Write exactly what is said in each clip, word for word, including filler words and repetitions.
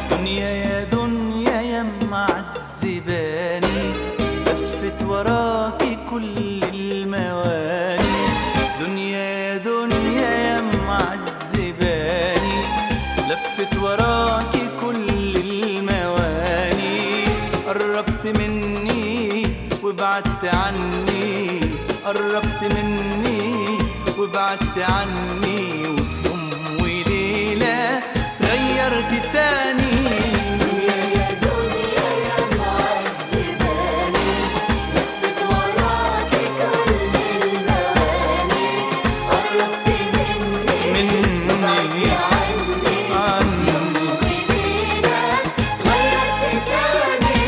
دنيا يا دنيا يا معذباني، لفت وراكي كل المواني. دنيا يا دنيا يا معذباني، لفت وراكي كل المواني. قربت مني وبعدت عني، قربت مني وبعدت عني، وفي يوم وليلة تغيرت تاني. دنيا يا دنيا يا معذباني، لفت وراكي كل المواني. قربت مني وبعدت عني، عني وليلة تغيرت تاني.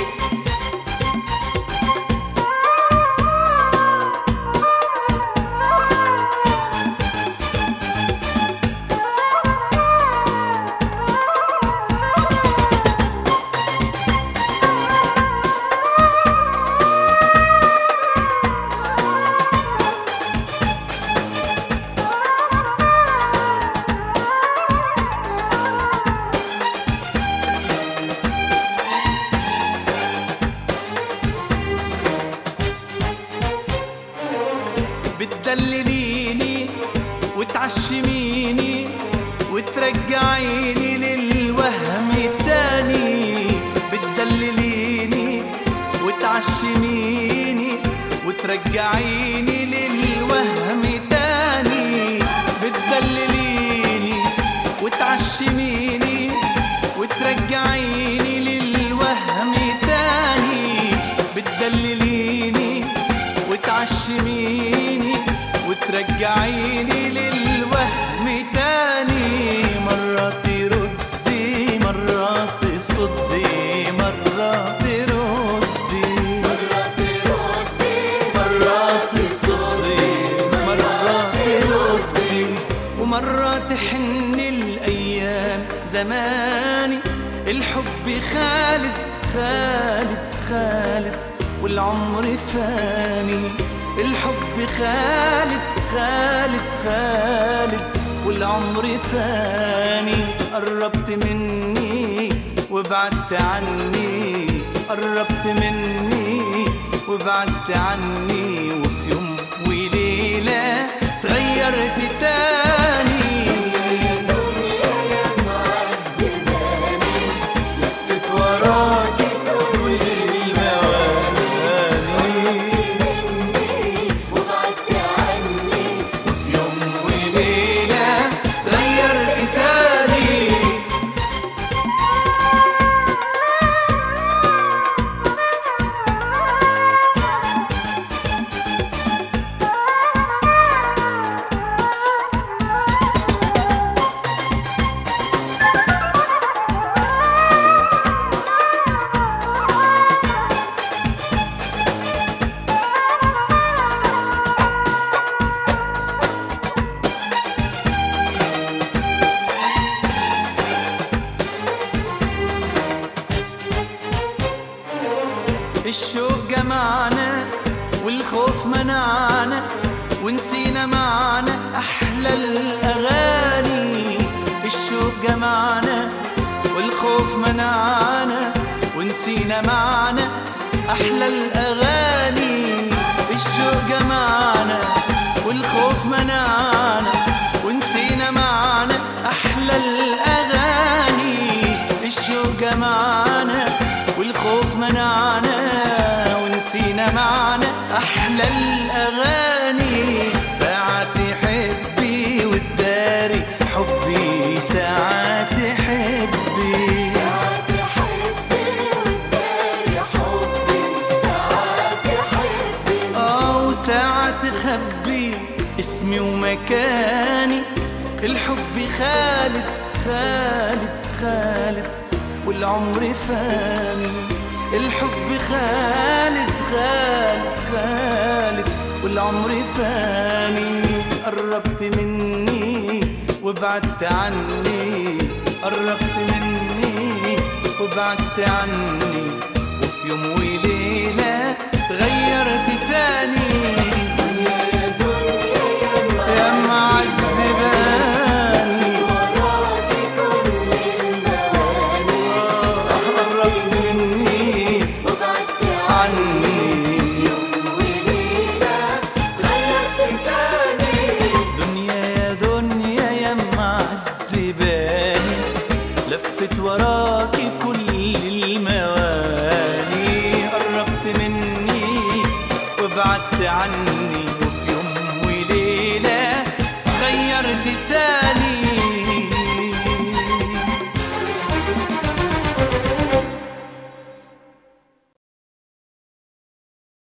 بتدلليني وتعشميني وترجعيني للوهم التاني. بتدلليني وتعشميني وترجعيني للوهم تاني. بتدلليني وتعشميني وترجعيني للوهم تاني. بتدلليني وتعشميني وترجعيني للوهم تاني. مرات تردي مرات تصدي، مرات تردي مرات تردي مرات تصدي، مرات تردي. ومرات تحن الأيام زماني، الحب خالد خالد خالد والعمر فاني. الحب خالد خالد خالد والعمر فاني. قربت مني وبعدت عني، قربت مني وبعدت عني، وفي يوم وليلة تغيرت تاني. يا دنيا يا معذباني، لفت وراكي كل المواني. مني وبعدت عني، وفي يوم وليلة تغيرت تاني. الشوق جمعنا والخوف منعنا، ونسينا معنا أحلى الأغاني. الشوق جمعنا والخوف منعنا، ونسينا معنا أحلى الأغاني. الشوق جمعنا والخوف منعنا، ونسينا معنا أحلى الأغاني. الشوق جمعنا والخوف منعنا، ونسينا معنا أحلى الأغاني. ساعات حبي وتداري حبي، ساعات حبي ساعات حبي وتداري حبي، ساعات حبي آه وساعات خبي اسمي ومكاني. الحب خالد خالد خالد والعمر فاني. الحب خالد خالد خالد والعمر فاني. قربت مني وبعدت عني، قربت مني وبعدت عني، وفي يوم وليلة تغيرت تاني. يا دنيا يا يا معذبة